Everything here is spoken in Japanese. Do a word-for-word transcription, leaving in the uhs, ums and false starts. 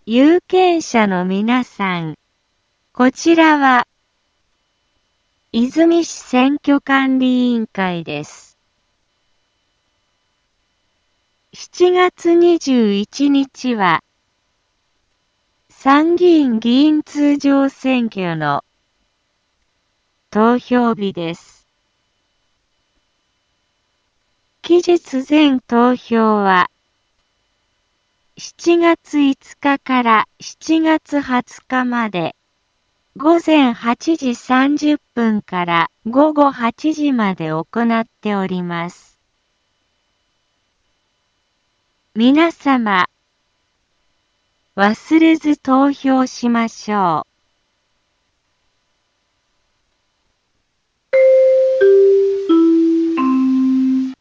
有権者の皆さん、こちらは、泉市選挙管理委員会です。しちがつにじゅういちにちは、参議院議員通常選挙の投票日です。期日前投票は、しちがついつかからしちがつはつかまで、ごぜんはちじさんじゅっぷんからごごはちじまで行っております。皆様、忘れず投票しましょう。